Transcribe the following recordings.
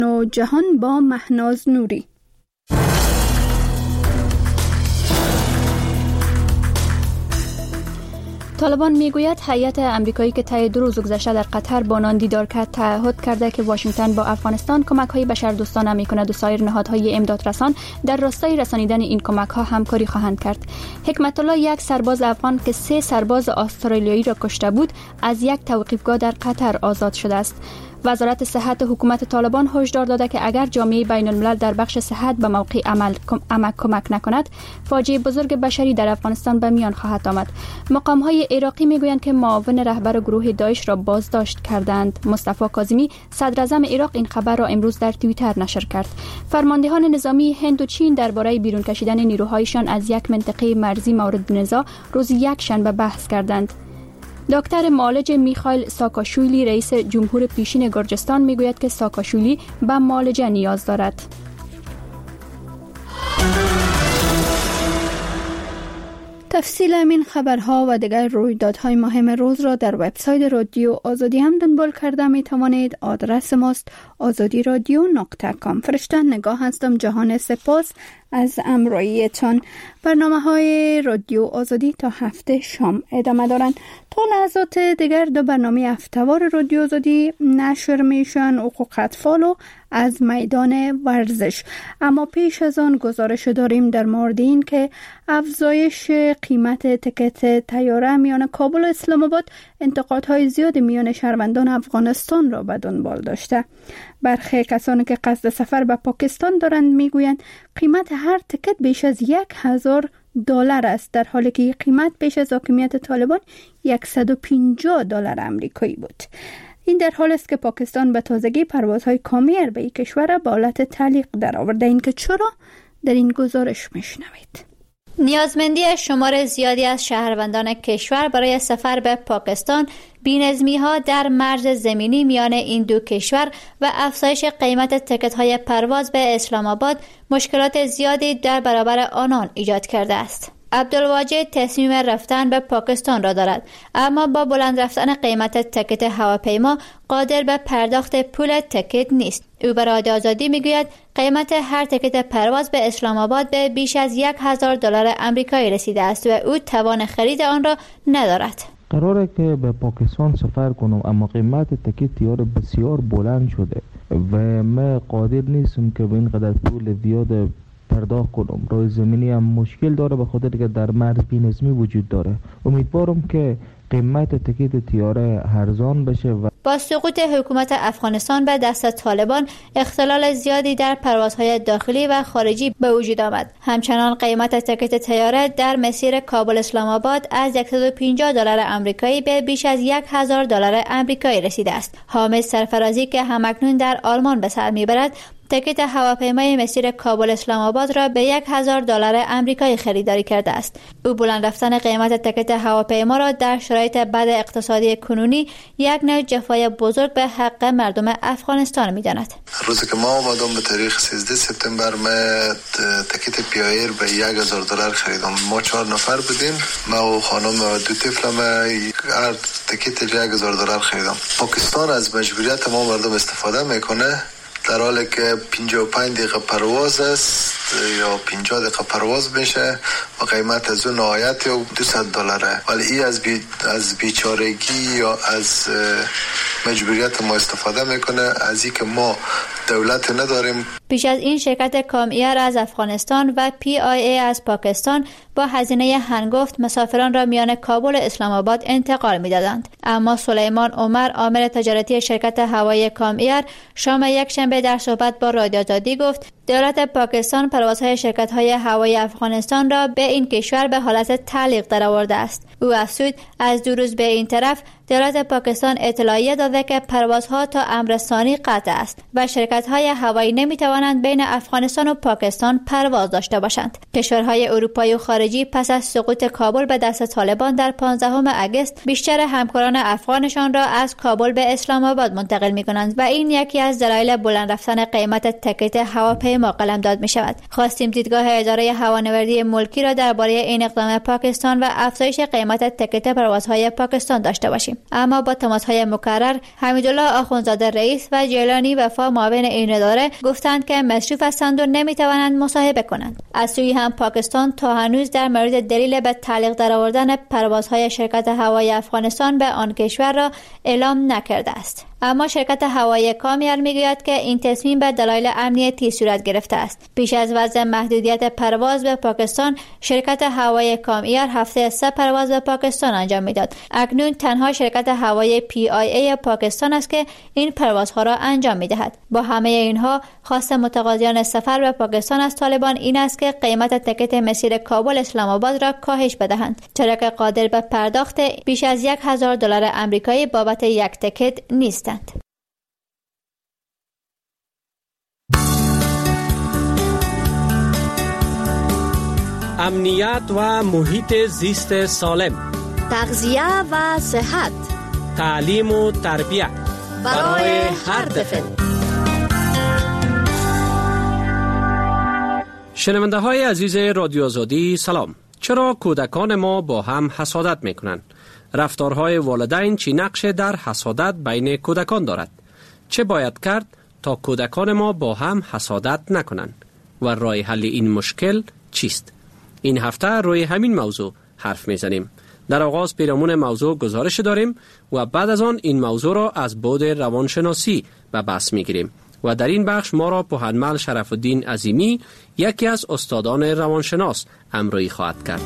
جهان با مهناز نوری. طالبان میگوید هیئت آمریکایی که طی 2 روز گذشته در قطر با آنان دیدار کرد تعهد کرده که واشنگتن با افغانستان کمک‌های بشردوستانه می‌کند و سایر نهادهای امدادرسان در راستای رسانیدن این کمک‌ها همکاری خواهند کرد. حکمت الله، یک سرباز افغان که 3 سرباز استرالیایی را کشته بود، از یک توقیفگاه در قطر آزاد شده است. وزارت صحت حکومت طالبان هشدار داده که اگر جامعه بین الملل در بخش صحت به موقع عمل کمک نکند، فاجعه بزرگ بشری در افغانستان به میان خواهد آمد. مقام‌های عراقی میگویند که معاون رهبر گروه داعش را بازداشت کردند. مصطفی کاظمی، صدر اعظم عراق، این خبر را امروز در توییتر نشر کرد. فرماندهان نظامی هند و چین درباره بیرون کشیدن نیروهایشان از یک منطقه مرزی مورد نزاع روز یکشنبه بحث کردند. دکتر معالج میخائیل ساکاشویلی، رئیس جمهور پیشین گرجستان، میگوید که ساکاشویلی به معالجه نیاز دارد. تفصیل این خبرها و دیگر رویدادهای مهم روز را در وبسایت رادیو آزادی هم دنبال کرده می توانید. آدرس ماست azadiradio.com. فرشته نگاه هستم. جهان سپاس از همراهیتان. برنامه‌های رادیو آزادی تا هفته شام ادامه دارند. تا لحظات دیگر 2 برنامه هفته‌وار رادیو آزادی نشر میشن، حقوق اطفال و از میدان ورزش. اما پیش از آن گزارش داریم در مورد این که افزایش قیمت تکت طیاره میان کابل و اسلام آباد انتقادهای زیاد میان شهروندان افغانستان را به دنبال داشته. برخی کسانی که قصد سفر به پاکستان دارند میگویند قیمت هر تکت بیش از $1,000 است، در حالی که قیمت بیش از حاکمیت طالبان $150 آمریکایی بود. این در حال است که پاکستان به تازگی پروازهای کامی به این کشور به حالت تعلیق درآورده. این که چرا؟ در این گزارش میشنوید. نیازمندی شمار زیادی از شهروندان کشور برای سفر به پاکستان، بی‌نظمی‌ها در مرز زمینی میان این دو کشور و افزایش قیمت تکت‌های پرواز به اسلام آباد مشکلات زیادی در برابر آنان ایجاد کرده است. عبدالواجد تصمیم رفتن به پاکستان را دارد، اما با بلند رفتن قیمت تکت هواپیما قادر به پرداخت پول تکت نیست. او به رادیو آزادی میگوید قیمت هر تکت پرواز به اسلام آباد به بیش از $1,000 آمریکایی رسیده است و او توان خرید آن را ندارد. قراره که به پاکستان سفر کنم، اما قیمت تکت طیاره بسیار بلند شده و من قادر نیستم که به این قدر پول زیاد پرداخت کنم. راه زمینی هم مشکل داره به خاطر که در مرز بی‌نظمی وجود داره. امیدوارم که قیمت تکت طیاره ارزان بشه. و با سقوط حکومت افغانستان به دست طالبان، اختلال زیادی در پروازهای داخلی و خارجی به وجود آمد. همچنان قیمت تکت طیاره در مسیر کابل اسلام آباد از $150 آمریکایی به بیش از $1,000 آمریکایی رسیده است. حامد سرفرازی که همکنون در آلمان به سر میبرد، تکت هواپیمای مسیر کابل اسلام آباد را به $1,000 آمریکایی خریداری کرده است. او بلند رفتن قیمت تکت هواپیما را در شرایط بد اقتصادی کنونی یک نوع جفای بزرگ به حق مردم افغانستان می‌داند. روزی که ما آمدم به تاریخ 13 سپتامبر من تکت پیایر به $1,000 خریدم. ما 4 نفر بودیم، ما و خانم و 2 طفلم، هر تکت $1,000 خریدم. پاکستان از مجبوریت ما مردم استفاده میکنه، در حالی که 55 دقیقه پرواز است یا 50 دقیقه پرواز میشه و قیمت از اون نهایت یا $200. ولی این از بیچارگی یا از مجبوریت ما استفاده میکنه، از این که ما دولت نداریم. پیش از این شرکت کام ایر از افغانستان و PIA از پاکستان با هزینه هنگفت مسافران را میان کابل و اسلام آباد انتقال میدادند. اما سلیمان عمر، عامل تجارتی شرکت هوایی کام ایر، شام یکشنبه در صحبت با رادیو آزادی گفت دولت پاکستان پروازهای شرکت‌های هوایی افغانستان را به این کشور به حالت تعلیق درآورده است. او افزود از 2 روز به این طرف دولت پاکستان اطلاعیه داده که پروازها تا امر ثانی قطع است و شرکت‌های هوایی نمی‌توانند بین افغانستان و پاکستان پرواز داشته باشند. کشورهای اروپایی و خارجی پس از سقوط کابل به دست طالبان در 15 اگست بیشتر همکاران افغانشان را از کابل به اسلام آباد منتقل می‌کنند و این یکی از دلایل بلند رفتن قیمت تکت هواپیما قلمداد می‌شود. خواستیم دیدگاه اداره هوانوردی ملکی را درباره این اقدام پاکستان و افزایش قیمت تکت پروازهای پاکستان داشته باشیم. اما با تماس‌های مکرر حمیدالله آخوندزاده رئیس و جیلانی وفا معاون این اداره گفتند که مصروف هستند و نمیتوانند مصاحبه کنند. از سوی هم پاکستان تا هنوز در مورد دلیل به تعلیق درآوردن پروازهای شرکت هوایی افغانستان به آن کشور را اعلام نکرده است. اما شرکت هوایی کام میگوید که این تصمیم به دلایل امنیتی صورت گرفته است. پیش از وضع محدودیت پرواز به پاکستان، شرکت هوایی کام ایر هفته 3 پرواز به پاکستان انجام میداد. اکنون تنها شرکت هوایی PIA پاکستان است که این پروازها را انجام میدهد. با همه اینها، خواست متقاضیان سفر به پاکستان از طالبان این است که قیمت تکت مسیر کابل اسلام آباد را کاهش بدهند، چرا که قادر به پرداخت بیش از $1000 آمریکایی بابت یک تکت نیستند. امنیت و محیط زیست سالم، تغذیه و صحت، تعلیم و تربیت برای هر طفل. شنونده های عزیز رادیو آزادی سلام. چرا کودکان ما با هم حسادت میکنند؟ رفتارهای والدین چی نقش در حسادت بین کودکان دارد؟ چه باید کرد تا کودکان ما با هم حسادت نکنند؟ و راه حل این مشکل چیست؟ این هفته روی همین موضوع حرف میزنیم. در آغاز پیرامون موضوع گزارش داریم و بعد از آن این موضوع را از بعد روانشناسی به بحث میگیریم و در این بخش ما را پوهنمل شرف الدین عظیمی، یکی از استادان روانشناس، همراهی خواهد کرد.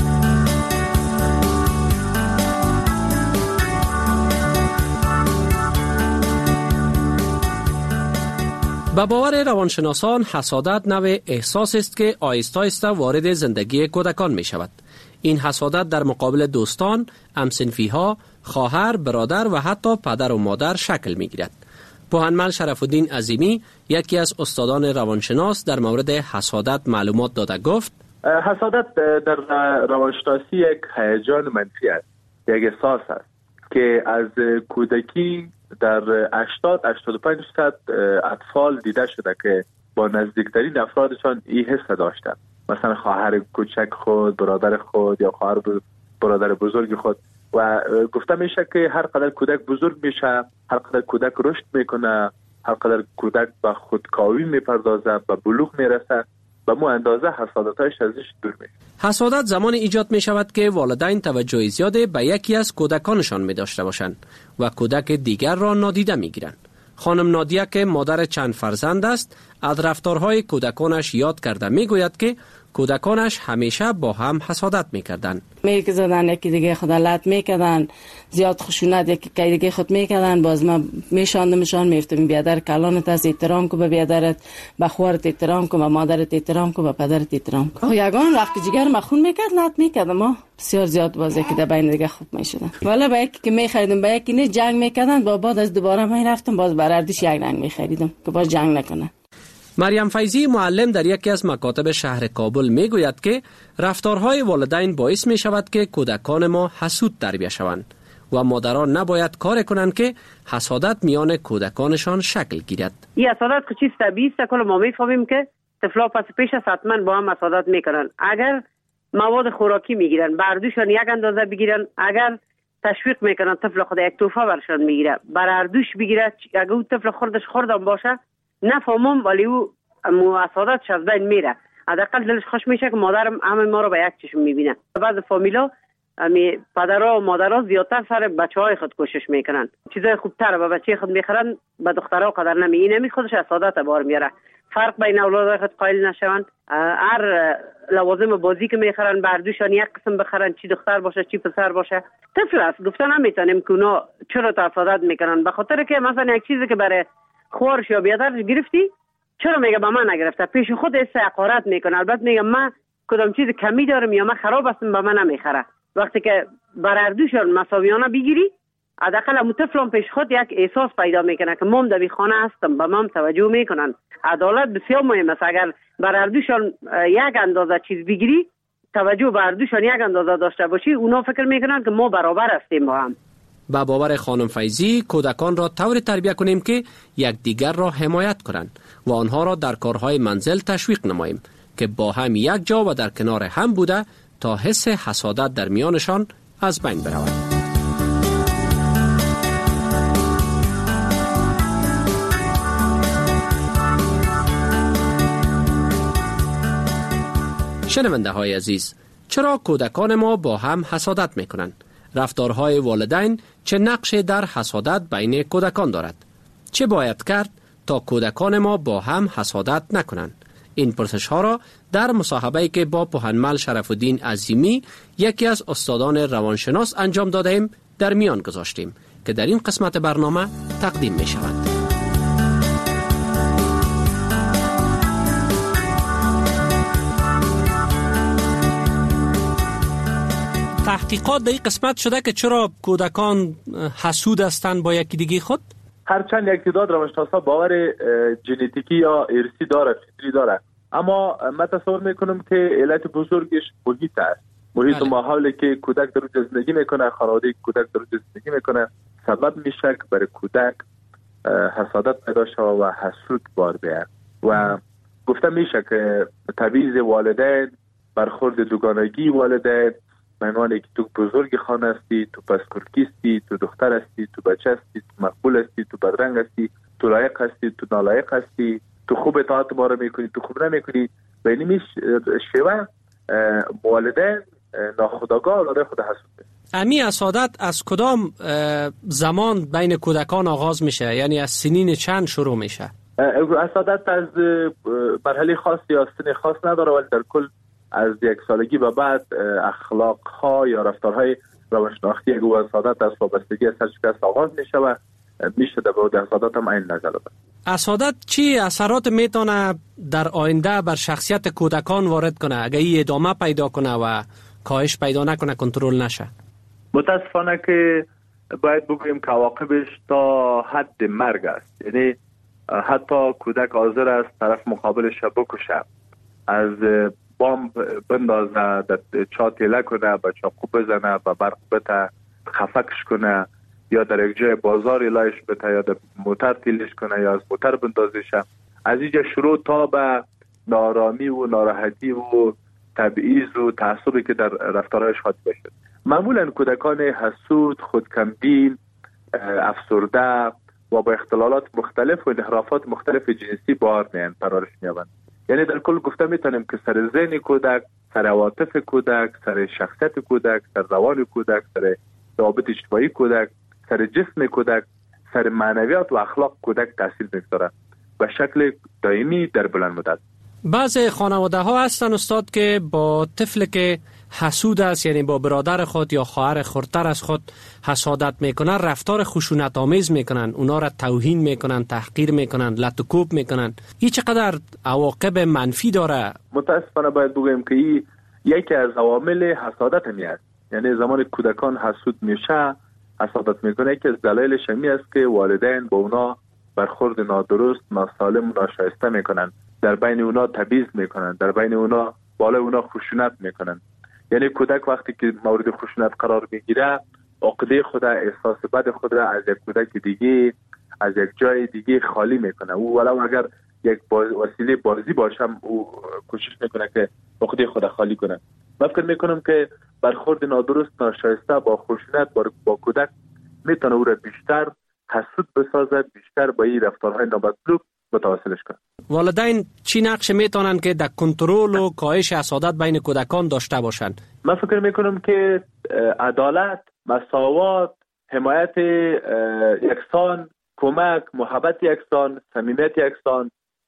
به باور روانشناسان حسادت نوع احساس است که آهسته آهسته وارد زندگی کودکان می شود. این حسادت در مقابل دوستان، همسنفی‌ها، خواهر، برادر و حتی پدر و مادر شکل می گیرد. پوهنمل شرف الدین عظیمی، یکی از استادان روانشناس، در مورد حسادت معلومات داده گفت: حسادت در روانشناسی یک هیجان منفی است، یک احساس است که از کودکی در 80-85% اطفال دیده شده که با نزدیکترین افرادشان این حس داشتند، مثلا خواهر کوچک خود، برادر خود یا خواهر برادر بزرگ خود. و گفته میشه که هر قدر کودک بزرگ میشه، هر قدر کودک رشد میکنه، هر قدر کودک به خودکاوی میپردازه، به بلوغ میرسه، به مو اندازه حسادتایش ازش دور میشه. حسادت زمان ایجاد می شود که والدین توجه زیاده به یکی از کودکانشان می داشته باشند و کودک دیگر را نادیده می گیرند. خانم نادیه که مادر چند فرزند است، از رفتارهای کودکانش یاد کرده می گوید که کودکانش همیشه با هم حسادت می کردن. میک زدن، یکی دیگه خود لط می کردن، زیاد خشونت یکی دیگه خود می کردن. باز ما میشاندمشان، میفتم بیادر کلانت از احترام کو، به بیادرت، به خوارت احترام کو، به مادرت احترام کو، به پدرت احترام کو. یگان وقت جگر مخون میکرد لط میکردم، ما بسیار زیاد باز یکی در بین دیگه خوب میشدن. والا با یکی که میخریدم با یکی نه جنگ میکردن، با بعد از دوباره میرفتم باز برردش یک رنگ میخریدم که باز جنگ نکنه. مریم فیضی معلم در یکی از مکاتب شهر کابل می گوید که رفتارهای والدین باعث می شود که کودکان ما حسود تربیت شوند و مادران نباید کار کنند که حسادت میان کودکانشان شکل گیرد. این حسادت که چیز طبیعی است، کل ما میفهمیم که طفلا پس پیش از حتما با هم حسادت میکنن. اگر مواد خوراکی میگیرن، بردوشان یک اندازه بگیرن، اگر تشویق میکنن طفل خود یک توفه برشان میگیره، بردوش بگیره، اگر اون طفل خوردش خوردم باشه نفهمم، ولی او حسادتش از بین میره. حداقل دلش خوش میشه که مادرم همه ما رو به یک چشم میبینه. بعض فامیلا پدرها و مادرها زیادتر سر بچهای خود کوشش میکنن، چیزای خوبتر به بچه خود میخرن، به دخترها قدر نمی خودش حسادت بار میاره. فرق بین اولاد خود قائل نشون، هر لوازم بازی که میخرن بردوشان یک قسم بخرن، چی دختر باشه چی پسر باشه. طفل است، گفتن نمیتونیم که اونا چرا حسادت میکنن، به خاطر که مثلا یک چیزی که برای خوارش یا بیادرش گرفتی، چرا میگه به من نگرفته، پیش خود حقارت میکنه. البته میگه من کدام چیز کمی دارم یا من خراب هستم به من نمیخره. وقتی که برردوشان مساویانه بگیری، حداقل مطفلان پیش خود یک احساس پیدا میکنه که مام در خانه هستم، به مام توجه میکنن. عدالت بسیار مهم است. اگر برردوشان یک اندازه چیز بگیری، توجه برردوشان یک اندازه داشته باشی، اونا فکر میکنن که ما برابر هستیم با هم. با باور خانم فیضی، کودکان را طوری تربیت کنیم که یکدیگر را حمایت کنند و آنها را در کارهای منزل تشویق نماییم که با هم یک جا و در کنار هم بوده تا حس حسادت در میانشان از بین برود. شنونده های عزیز، چرا کودکان ما با هم حسادت میکنند؟ رفتارهای والدین چه نقشی در حسادت بین کودکان دارد؟ چه باید کرد تا کودکان ما با هم حسادت نکنند؟ این پرسش ها را در مصاحبه‌ای که با پوهنمل شرف الدین عظیمی یکی از استادان روانشناس انجام دادیم در میان گذاشتیم که در این قسمت برنامه تقدیم می شود. تحقیقات در این قسمت شده که چرا کودکان حسود هستند با یکی دیگه خود؟ هرچند یک تعداد روانشناسا باور ژنتیکی یا ارثی داره، فطری داره، اما من تصور میکنم که علت بزرگش محیط است. محیط و ماحولی که کودک در اونجا زندگی میکنه، خانواده کودک در اونجا زندگی میکنه، سبب میشه که برای کودک حسادت پیدا شود و حسود بار بیاد. و گفته میشه که تبعیض والدین، برخورد دوگانگی والدین، معنی که تو بزرگ خانه هستی، تو پسکورکی هستی، تو دختر هستی، تو بچه هستی، تو مقبول هستی، تو بدرنگ هستی، تو لایق هستی، تو نالایق هستی، تو خوب اطاعت ما رو میکنی، تو خوب نمیکنی، بینی میش شیوه والدین ناخودآگاه العاده خود حسود میکنه. امی حسادت از کدام زمان بین کودکان آغاز میشه؟ یعنی از سنین چند شروع میشه؟ حسادت از مرحله خاص یا سن خاص نداره، ولی در کل از 1 سالگی به بعد اخلاق ها یا رفتارهای روانشناختی او حسادت از وابستگی از سرشکست آغاز میشه و میشه در بعد حسادت هم این نظر داد. حسادت چی اثرات میتونه در آینده بر شخصیت کودکان وارد کنه اگه این ادامه پیدا کنه و کاهش پیدا نکنه، کنترل نشه؟ متاسفانه که باید بگوییم که عواقبش تا حد مرگ است. یعنی حتی کودک حاضر است طرف مقابلش بکشه، از بمب بندازه، در چاتیله کنه، با چاقو بزنه، با برق بته، خفکش کنه، یا در یک جای بازاری لایش بته، یا در موتر تیلش کنه، یا از موتر بندازشه. از اینجا شروع تا به نارامی و ناراحتی و تبعیض و تعصبی که در رفتارهایش حادث بشه. معمولا کودکان حسود، خودکمبین، افسرده و با اختلالات مختلف و انحرافات مختلف جنسی بار میان پرورش میابند. یعنی در کل گفته میتونیم که سر ذهن کودک، سر عواطف کودک، سر شخصیت کودک، سر روان کودک، سر روابط اجتماعی کودک، سر جسم کودک، سر معنویات و اخلاق کودک تاثیر میگذاره به شکل دائمی در بلند مدت. بعضی خانواده ها هستن استاد که با طفل که حسود است، یعنی با برادر خود یا خواهر خردتر از خود حسادت میکنن، رفتار خشونت آمیز میکنن، اونا را توهین میکنن، تحقیر میکنن، لط و کوب میکنن. این چقدر عواقب منفی داره؟ متاسفانه باید بگویم که این یکی از عوامل حسادت همی است. یعنی زمان کودکان حسود میشه، حسادت میکنه، یکی از دلایلش همی است که والدین با اونا برخورد نادرست، ناسالم و ناشایسته میکنن، در بین اونا تبعیض میکنن، در بین اونا بالای اونا خشونت میکنن. یعنی کودک وقتی که مورد خشونت قرار میگیره، عقده خود، احساس بد خود را از یک کودک دیگه، از یک جای دیگه خالی میکنه. او ولو اگر یک وسیله بازی باشه، او کوشش میکنه که عقده خود خالی کنه. من فکر میکنم که برخورد نادرست، ناشایسته با خشونت با کودک میتونه او را بیشتر حسود بسازد، بیشتر با این رفتارهای نامطلوب متواصلش کنه. والدین چی نقش میتونن که در کنترل و کاهش حسادت بین کودکان داشته باشند؟ من فکر میکنم که عدالت، مساوات، حمایت یکسان، کمک، محبت یکسان، صمیمیت یکسان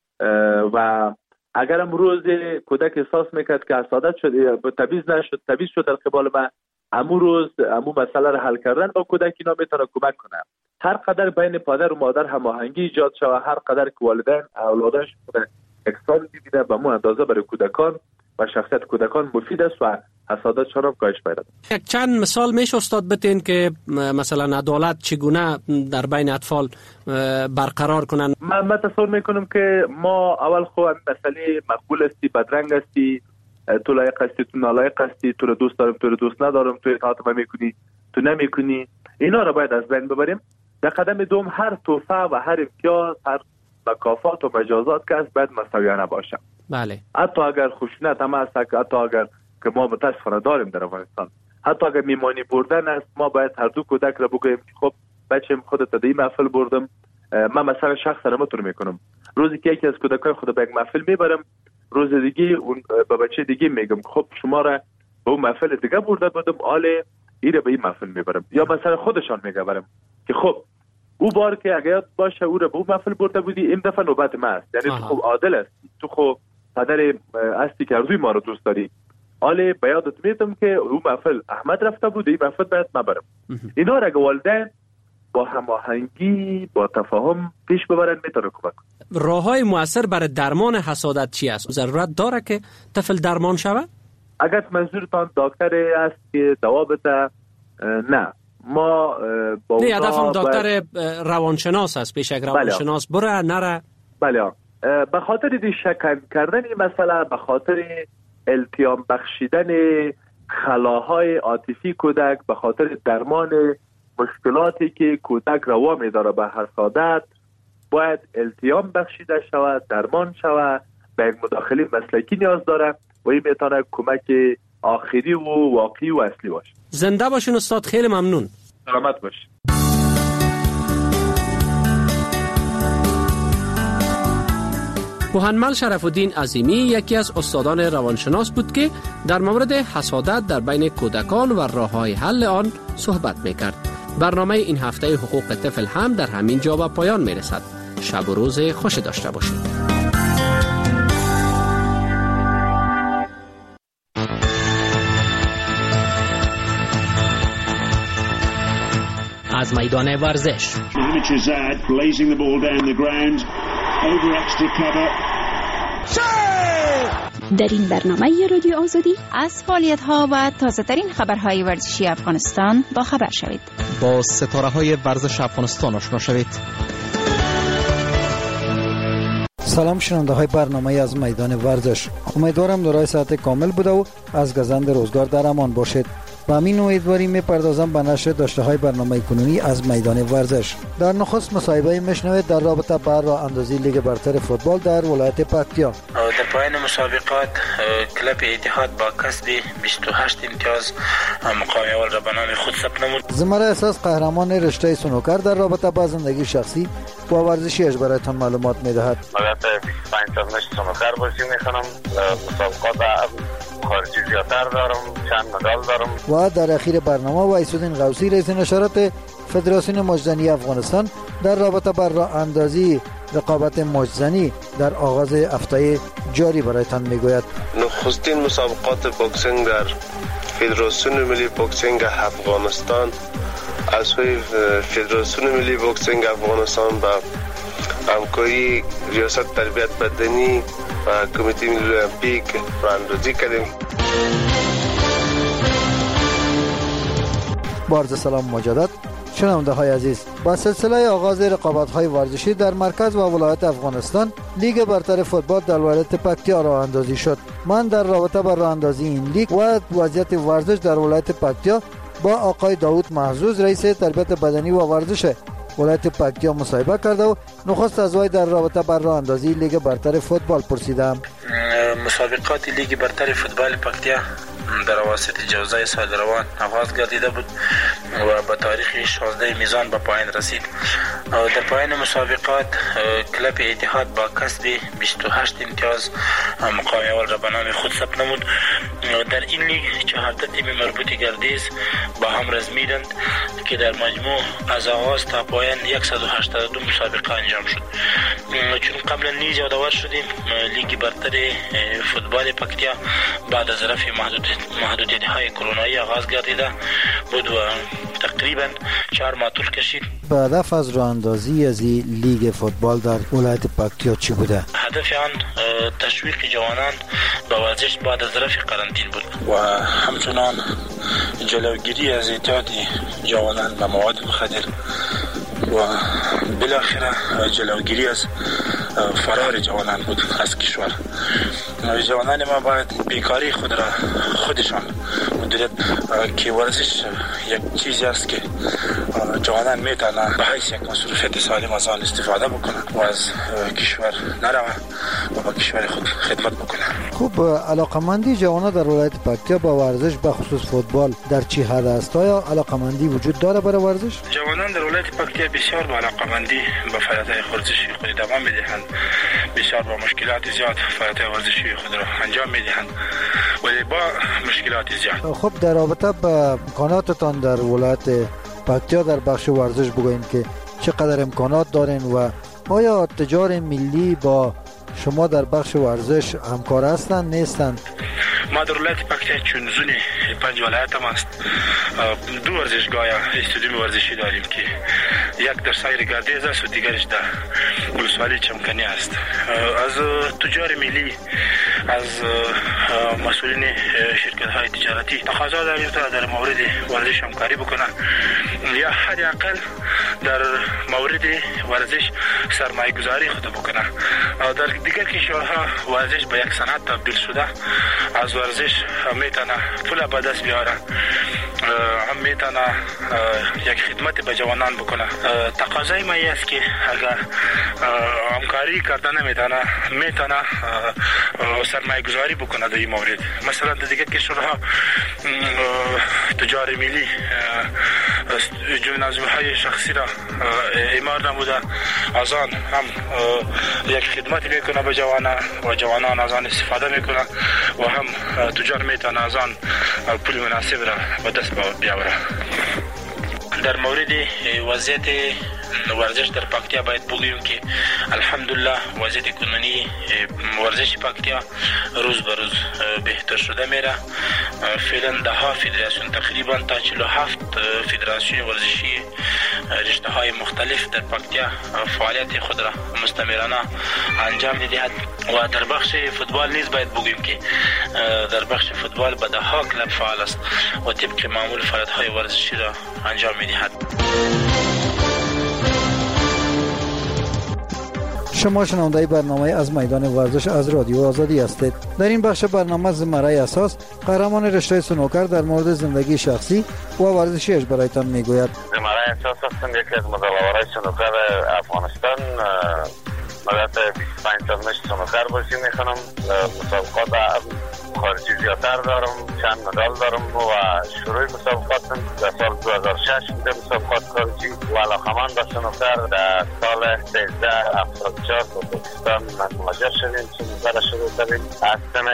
و اگر امروز کودک احساس میکرد که حسادت شد، تبعیض شد در قبال من، امروز مسئله را حل کردن با کودک اینا میتونه کمک کنه. هر قدر بین پدر و مادر هماهنگی ایجاد شود، هر قدر که والدین اولادش خود یکسان ببینه، به مو اندازه برای کودکان و شخصیت کودکان مفید است و حسادت هم کاهش پیدا کنه. یک چند مثال میشه استاد بتین که مثلا عدالت چگونه در بین اطفال برقرار کنن؟ من تصور میکنم که ما اول خود مسئله مقبول هستی، بدرنگ هستی، تو لایق هستی، تو نالایق هستی، تو رو دوست دارم، تو رو دوست ندارم، تو اطاعت من میکنی، تو نمیکنی، اینا رو باید از بین ببریم. در قدم دوم هر توفه و هر امتیاز، هر مکافات و مجازات که از باید مساویانه باشه. بله. حتی اگر خشونت هم هست، حتی اگر که ما متاسفانه داریم در افغانستان، حتی اگر میمانی بردن است، ما باید هر دو کودک را بگوییم که خب بچه‌م خودت در این محفل بردم، من مثلا شخصا نمیتونم میکنم، روزی که یکی از کودکای خود به یک محفل میبرم، روز دیگه اون به بچه دیگه میگم خب شما را به اون محفل دیگه برده بودم، آله ایره به این محفل میبرم. یا مثلا خودشان میگه که خب او بار که اگه یاد باشه او را به اون محفل برده بودی، این دفعه نوبت ما است. یعنی تو خب عادل هستی، تو خب پدر هستی که ارزوی ما رو دوست داری. آله به یادت میتم که اون محفل احمد رفته بود، این محفل باید ما برم. اینا را اگه والدین با هماهنگی با تفاهم پیش ببرن میتونه کمک. راههای مؤثر برای درمان حسادت چی است؟ ضرورت داره که طفل درمان شود؟ اگر منظورتان دکتر است که دوا بده، نه ما با نه هدفم دکتر روانشناس است. پیش یک روانشناس بره نره. بله به خاطر دی شک کردن این مسئله، به خاطر التیام بخشیدن خلاهای عاطفی کودک، به خاطر درمان مشکلاتی که کودک روا می‌داره به حسادت، باید التیام بخشیده شود، درمان شود، به یک مداخله مسلکی نیاز داره و این میتونه کمک آخری و واقعی و اصلی باشه. زنده باشین استاد، خیلی ممنون. سلامت باشین. محمد شرف الدین عظیمی یکی از استادان روانشناس بود که در مورد حسادت در بین کودکان و راه‌های حل آن صحبت می‌کرد. برنامه این هفته حقوق طفل هم در همین جا به پایان می‌رسد. شب و روز خوش داشته باشید. از میدان ورزش در این برنامه رادیو آزادی از فعالیت‌ها و تازه‌ترین خبرهای ورزشی افغانستان با خبر شوید. با ستاره‌های ورزش افغانستان آشنا شوید. سلام شنونده های برنامه از میدان ورزش، امیدوارم دارای ساعت کامل بوده و از گزند روزگار در امان باشید. با همین امیدواری میپردازم به نشر داشته های برنامه کنونی از میدان ورزش. در نخست مصاحبه میشنوید در رابطه با راه اندازی لیگ برتر فوتبال در ولایت پکتیا. در پایان مسابقات کلب اتحاد با کسب 28 امتیاز مقام اول را به نام خود ثبت نمود. زمره احساس قهرمان رشته سنوکر در رابطه با زندگی شخصی و ورزشیش برایتان معلومات میدهد. البته 25 سال نشت سنوکر بازی میکنم، مسابقات خارجی زیادتر دارم، چند مدال دارم. و در اخیر برنامه وحیدالدین غوثی رئیس نشرات فدراسیون موج‌زنی افغانستان در رابطه با راه اندازی رقابت موج‌زنی در آغاز هفته جاری برایتان میگوید. نخستین مسابقات بوکسینگ در فدراسیون ملی بوکسینگ افغانستان از سوی فدراسیون ملی بوکسینگ افغانستان با همکاری ریاست تربیت بدنی و کمیته ملی المپیک راهاندازی کردیم. با عرض سلام مجدد شنونده های عزیز، با سلسله آغاز رقابت های ورزشی در مرکز و ولایت افغانستان لیگ برتر فوتبال در ولایت پکتیا راه اندازی شد. من در رابطه با راه اندازی این لیگ و وضعیت ورزش در ولایت پکتیا با آقای داوود محظوظ رئیس تربیت بدنی و ورزش ولایت پکتیا مصاحبه کرده و نخست از وی در رابطه با راه اندازی لیگ برتر فوتبال پرسیدم. مسابقات لیگ برتر فوتبال پکتیا در اواسط جوزه سال روان آغاز گردیده بود و به تاریخ 16 میزان به پایان رسید. در پایان مسابقات کلب اتحاد با کسب 28 امتیاز مقام اول را به نام خود ثبت نمود. در این لیگ 14 تیم مربوط گردیز با هم رزمیدند که در مجموع از آغاز تا پایان 182 مسابقه انجام شد. چون قبلا نیز یادآور شدیم لیگ برتر فوتبال پکتیا بعد از رفع محدودیت‌های کرونایی آغاز گردیده بود و تقریبا 4 ماه طول کشید. هدف از راه اندازی از لیگ فوتبال در ولایت پکتیا چی بوده؟ هدف آن تشویق جوانان به ورزش بعد از رفع قرنطینه بود و همچنان جلوگیری از اعتیاد جوانان به مواد مخدر و بالاخره جلوگیری از فرار جوانان بود از کشور. جوانان ما باید بیکاری خود را خودشان مدیریت که ورزش یک چیزی است که جوانان میتونن به حیث یک مصروفیت سالم از آن استفاده بکنن و از کشور نروند و کشور خود خدمت بکنه. خوب، علاقمندی جوانان در ولایت پکتیا با ورزش به خصوص فوتبال در چی حد است؟ آیا علاقمندی وجود داره برای ورزش؟ جوانان در ولایت پکتیا بسیار با علاقمندی به فعالیت‌های ورزشی خود دوام می‌دهند. بسیار با مشکلات زیاد فعالیت‌های ورزشی خود را انجام می‌دهند ولی با مشکلات زیاد. خب، در رابطه با امکاناتتان در ولایت پکتیا در بخش ورزش بگوین که چقدر امکانات دارین و آیا تجار ملی با شما در بخش ورزش همکار هستند نیستند؟ ما در ولایت پکتیا چون زون 5 ولایت هم است 2 ورزشگاه استادیوم ورزشی داریم که یک در سایر گردیز است و دیگرش در ولسوالی چمکنی است. از تجار ملی، از مسئولین شرکت های تجارتی تقاضا داریم تا در مورد ورزش همکاری بکنه یا حداقل در مورد ورزش سرمایه گذاری خود بکنه. در دیگر کشورها ورزش به یک صنعت تبدیل شده. از ورزش میتونه پول به دست بیاره، هم میتونه یک خدمت به جوانان بکنه. تقاضای ما است که اگر همکاری کردن میتونه سرمایه گذاری بکنه در این مورد. مثلا در دیگر کشورها تجار ملی جمنازیوم‌های شخصی را اعمار نموده، از آن هم یک خدمت میکنه به جوانان و جوانان از آن استفاده میکنه و هم تجار میتونه از آن پول مناسب را به دست بیاوره. در مورد وضعیت ورزش در پکتیا باید بگوییم که الحمدلله وضعیت کنونی ورزش پکتیا روز به روز بهتر شده میره. فعلا 10 فدراسیون تقریبا تا 47 فدراسیون ورزشی رشته های مختلف در پکتیا فعالیت خود را مستمرانه انجام میدهد و در بخش فوتبال نیز باید بگوییم که در بخش فوتبال به 10 کلب فعال است و طبق معمول فعالیت های ورزشی را انجام میدهد. شما شنونده برنامه از میدان ورزش از رادیو آزادی هستید. در این بخش برنامه زمره اساس قهرمان رشته سنوکر در مورد زندگی شخصی و ورزشیش برایتان میگوید. زمره اساس هستم، یکی از مدل‌آورای سنوکر افغانستان. مدت 25 سال مشت سنوکر بازی میکنم. مسابقات خارجی زیادتر دارم، چند مدال دارم و شروع مسابقاتم در سال 2006 بوده. مسابقات خارجی و علاقمند به سنوکر در سال 1374 با پاکستان مهاجر شدیم. سنوکر شروع کردیم. از سن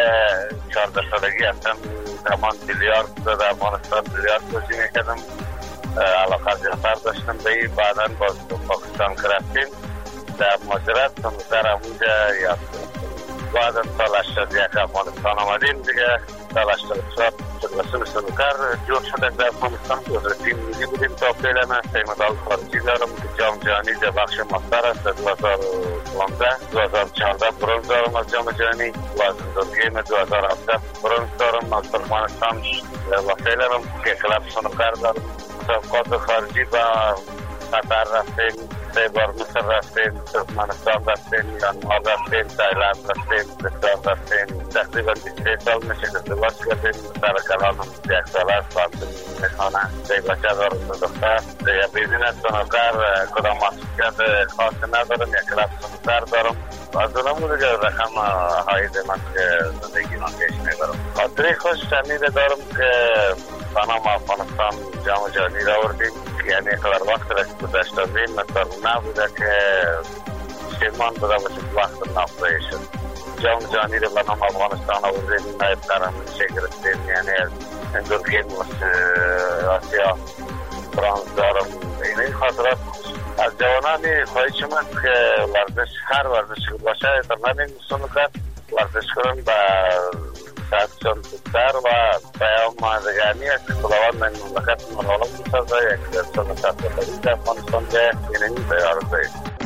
14 سالگی هستم زمان بیلیارد در افغانستان بیلیارد بازی میکردم. علاقه زیادتر داشتم به این. بعدا باز پاکستان رفتیم. در مهاجرت سنوکر همونجا یاد بعد از سال 81 افغانستان آمدیم دیگه. سال 84 فدراسیون سنوکر جور شده در افغانستان. عضو تیم ملی بودیم تا فعلا. 3 مدال خارجی دارم. جام جهانی در بخش ماستر است. 2015 2014 برنز دارم از جام جهانی و از گیم 2017 برنز دارم از ترکمنستان و فعلا هم که کلب سنوکر دارم. مسابقات خارجی با قطر رفتیم، 3 بار مصر رفتیم، ترکمنستان رفتیم، میانمار رفتیم، تایلند رفتیم، پاکستان رفتیم. تقریبا 23 سال میشه ازدواج کردیم. سر کلانم 1 سال است. خواندم میخوانه. 3 بچه دارم، 2 دختر. دیگه بیزینس سنوکر کدام محصولیت خاصی ندارم. یک کلب سنوکر دارم. از اونم دیگه رقم هایید من که زندگی من پیش میبرم. خاطری خوش شنیده دارم که بنام افغانستان جام جهانی را آوردیم. یعنی قدر وقت را که گذاشتیم مثلا نبوده که شیمان بوده باشه وقت نافته شد. جام جهانی را بنام افغانستان آوردیم. نایب قهرمانی گرفتیم. یعنی از اندور گیم آسیا برنز دارم. این خاطرات از جوانانی خواهش من که ورزش هر ورزش باشه در نمیم سنوکر ورزش کنن به صحتشان بهتر و پیام مازگانی است که خداوند من مملکت منالم بسازه. یک سنوکر بخوری در افغانستان به اینمی بیارزه.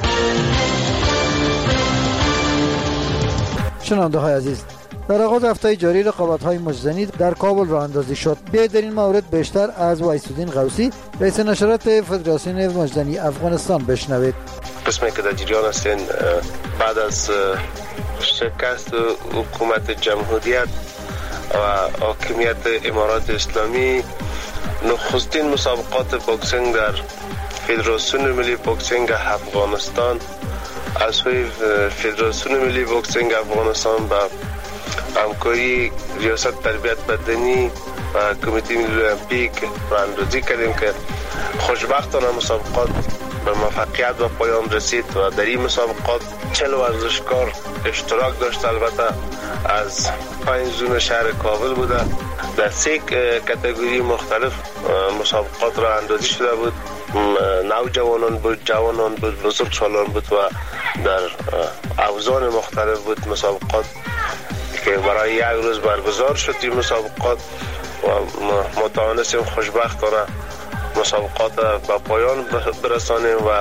شنونده های عزیز، در آغاز هفته جاری رقابت‌های مجزنی در کابل راه اندازی شد. بیایید در این مورد بیشتر از وایس‌الدین غوثی، رئیس نشرات فدراسیون مجزنی افغانستان بشنوید. قسمی که در جریان هستین بعد از شکست حکومت جمهوریت و حاکمیت امارات اسلامی، نخستین مسابقات بوکسینگ در فدراسیون ملی بوکسینگ افغانستان از سوی فدراسیون ملی بوکسینگ افغانستان با همکاری ریاست تربیت بدنی و کمیته ملی المپیک راهاندازی کردیم که خوشبختانه مسابقات به موفقیت و پایان رسید و در این مسابقات 40 ورزشکار اشتراک داشت. البته از 5 زون شهر کابل بوده. در 3 کاتگوری مختلف مسابقات راه اندازی شده بود. نوجوانان بود، جوانان بود، بزرگسالان بود و در اوزان مختلف بود مسابقات که برای 1 روز برگزار شد. این مسابقات و ما توانستیم خوشبختانه مسابقات به پایان برسانیم و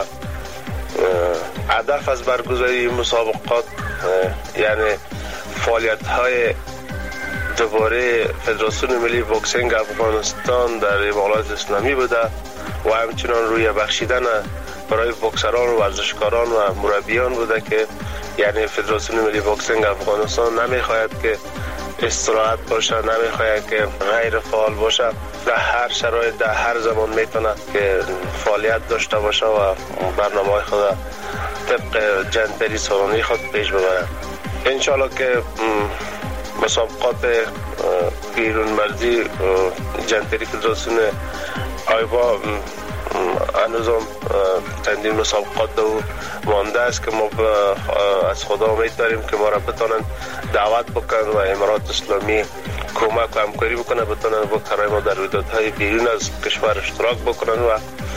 هدف از برگزاری مسابقات یعنی فعالیت های دوباره فدراسیون ملی بوکسینگ افغانستان در امارات اسلامی بوده و همچنان روی بخشیدن برای بوکسران و ورزشکاران و مربیان بوده که یعنی فدراسیون ملی بوکسینگ افغانستان نمیخواهد که استراحت باشه، نمیخواهد که غیر فعال باشه. در هر شرایط در هر زمان میتونه که فعالیت داشته باشه و برنامه خود طبق جنتری سالانه خود پیش ببره. انشالله که مسابقات بیرون مرزی جنتری فدراسیون آیبا هنوزم چندین مسابقات دو مانده است که ما از خدا امید داریم که ما را بتونن دعوت بکنن و امارات اسلامی کمک و همکاری بکنه، بتونن بکرای ما در رویدادهای بیرون از کشور اشتراک بکنن و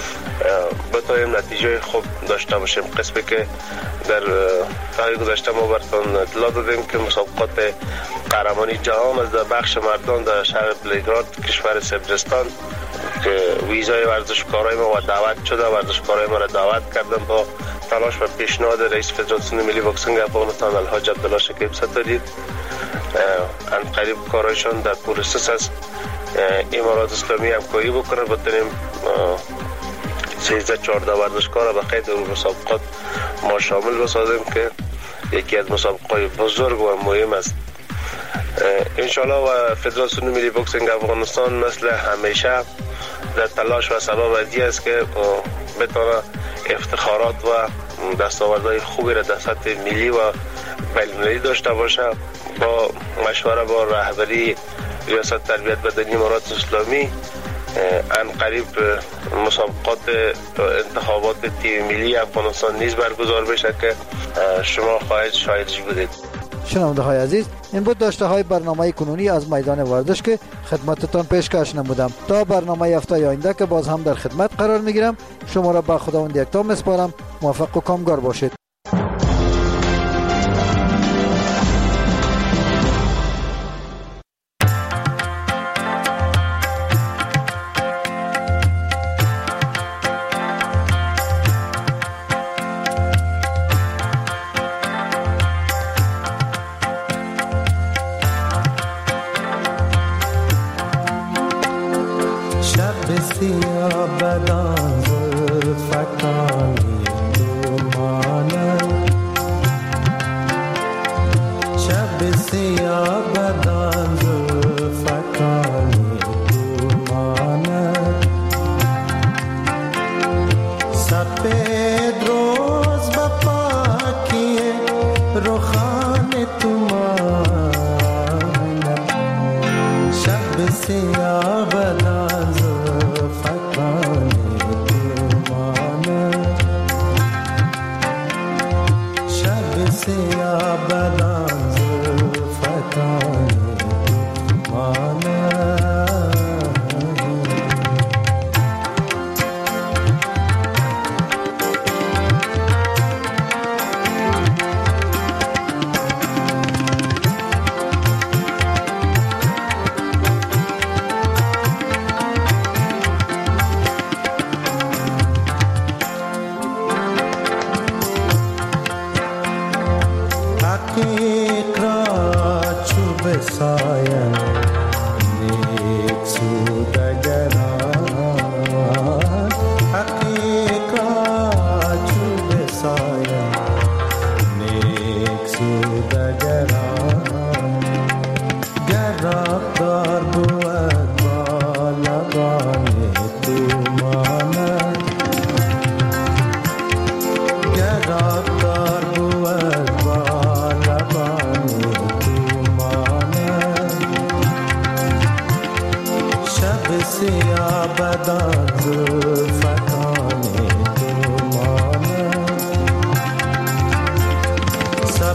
بتونیم نتیجه خوب داشته باشیم. قسمی که در تاریخ گذشته ما براتون اطلاع دادیم که مسابقات قهرمانی جهان از بخش مردان در شهر بلگراد کشور سربستان که ویزای ورزشکارای ما و دعوت شده، ورزشکارای ما را دعوت کردن با تلاش و پیشنهاد رئیس فدراسیون ملی بوکسینگ افغانستان الحاج عبدالله شکیب ستاری. ان قریب کارایشان در پروسس است. امارات اسلامی همکاری بکنه بتونیم 13-14 ورزشکار به قید اون مسابقات ما شامل بسازیم که یکی از مسابقات بزرگ و مهم است. انشالله و فدراسیون ملی بوکسینگ افغانستان مثل همیشه در تلاش و سبب ازی است که بتونه افتخارات و دستاوردهای خوبی را در سطح ملی و بین‌المللی داشته باشه. با مشوره با رهبری ریاست تربیت بدنی امارات اسلامی ان قریب مسابقات انتخابات تیم ملی افغانستان نیز برگزار بشه که شما شاهدش بودید. شنونده های عزیز، این بود داشته های برنامه کنونی از میدان ورزش که خدمتتان پیشکش نمودم. تا برنامه هفته آینده که باز هم در خدمت قرار میگیرم، شما را به خداوند یکتا میسپارم. موفق و کامگار باشید. حقیقت چوب سایه